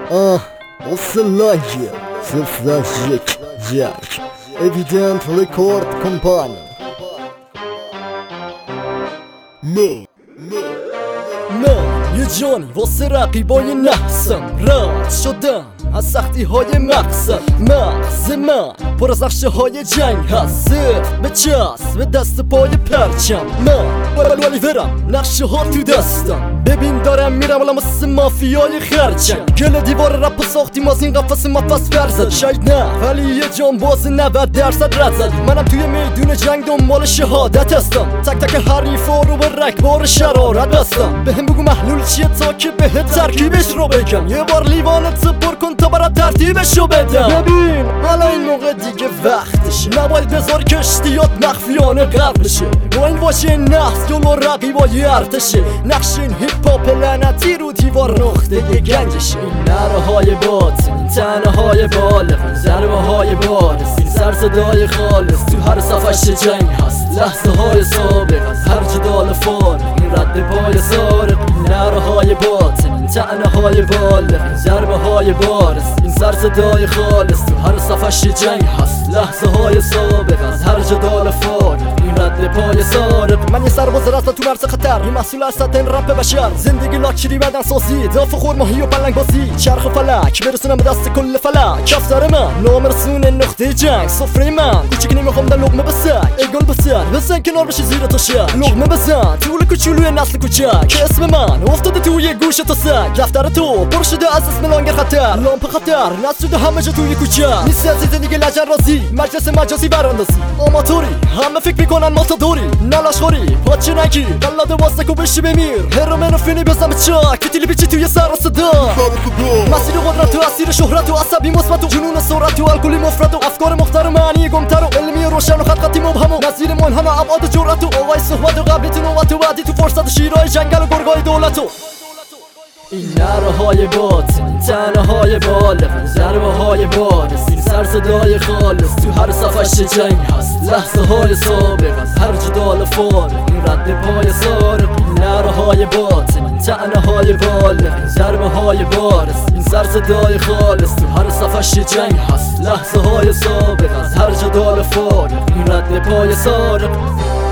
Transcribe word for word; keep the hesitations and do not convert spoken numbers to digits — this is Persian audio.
Uh, Oselaje, Seflajik, Jack, Evident Record Company. نه من یه جانی واسه رقیبای نفسم رد شدم از سختی های مقصد. مغز من پر از نقشه های جنگ هست، صفر به چسب به دست پای پرچم. من باید والیورم، نقشه ها تو دستم. ببین دارم میرم الان مثل مافیای خرچنگ. گل دیوار رپ و ساختیم از این قفس مفس فرزد. شاید نه ولی یه جان باز نود درصد رد زد. منم توی میدون جنگ دنبال شهادت هستم. تک تک حریفا رو به رکبار شرارت بستم. بهم بگو محلول چیه تا که بهت ترکیبش رو بگم. یه بار لیوانت پر کن تا برات ترتیبش رو بدم. ببین حالا این موقع دیگه وقتشه، نباید بذار کشتیات مخفیانه غرق بشه. با این واژه نحس جلو رقیبای ارتشه. نقش این هیپ هاپ لعنتی رو دیوار نقطه یه گنجشه. این نره های باطن، این تنه های بالغ، ضربه های بارز، این سر صدای خالص تو هر صفحش جنگ هست. لحظه های سابق از هر جدال فارغ، این رد پای سارق. این نره های باطن، این تنه های بالغ، این ضربه های بارز، این سر صدای خالص تو هر صفحش جنگ هست. لحظه های سابق از هر جدال فارغ، این رد پای سارق. من یه سرباز رسم تو مرز خطر، این محصول از سطح رپ بشر. زندگی لاکچری بدن سازی، داف خور ماهی و پلنگ بازی. چرخ فلک برسونم به دست کل فلک. کفتر من نام رسون نقطه جنگ. سفره من کوچیک نمیخوام در لقمه بسک. ای گل بسر بزن کنار بشه زیر تا شک. لقمه بزن طول کوچولوی نسل کوچک. که اسم من افتاده توی گوش تا سگ. دفتر تو پر شده از اسم لانگر خطر. لامپ خطر نصب شده همه جا توی کوچه. نیست از زندگی لجن رازی، مجلس مجازی براندازی. آماتوری همه فکر میکنن ماتادوری. نلاشخوری پاچه نگی قلاده واسه کو بشی بمیر. هرومن و فینی بزنم چاک کتیلی بیچی توی سر و صدا. مسیر قدرت و اسیر شهرت و عصبی مثبت و جنون سرعت و الکلی مفرد و افکار مختار معنی گمتر و علمی و روشن و خط خطی مبهم و نظیر منحنی ابعاد جرأت و آقای صحبت و قبلی تو نوبت و بعدی تو فرصت و شیرای جنگل و گرگای دولت و این نره های باطن، این تنه های بالغ، ضربه های بارز، این سر صدای خالص تو هر صفحش جنگ هست. لحظه های سابق از هر جدال فارغ، این رد پای سارق. این نره های باطن، این تنه های بالغ، این ضربه های بارز، این سر صدای خالص تو هر صفحش جنگ هست. لحظه های سابق از هر جدال فارغ، این رد پای سارق.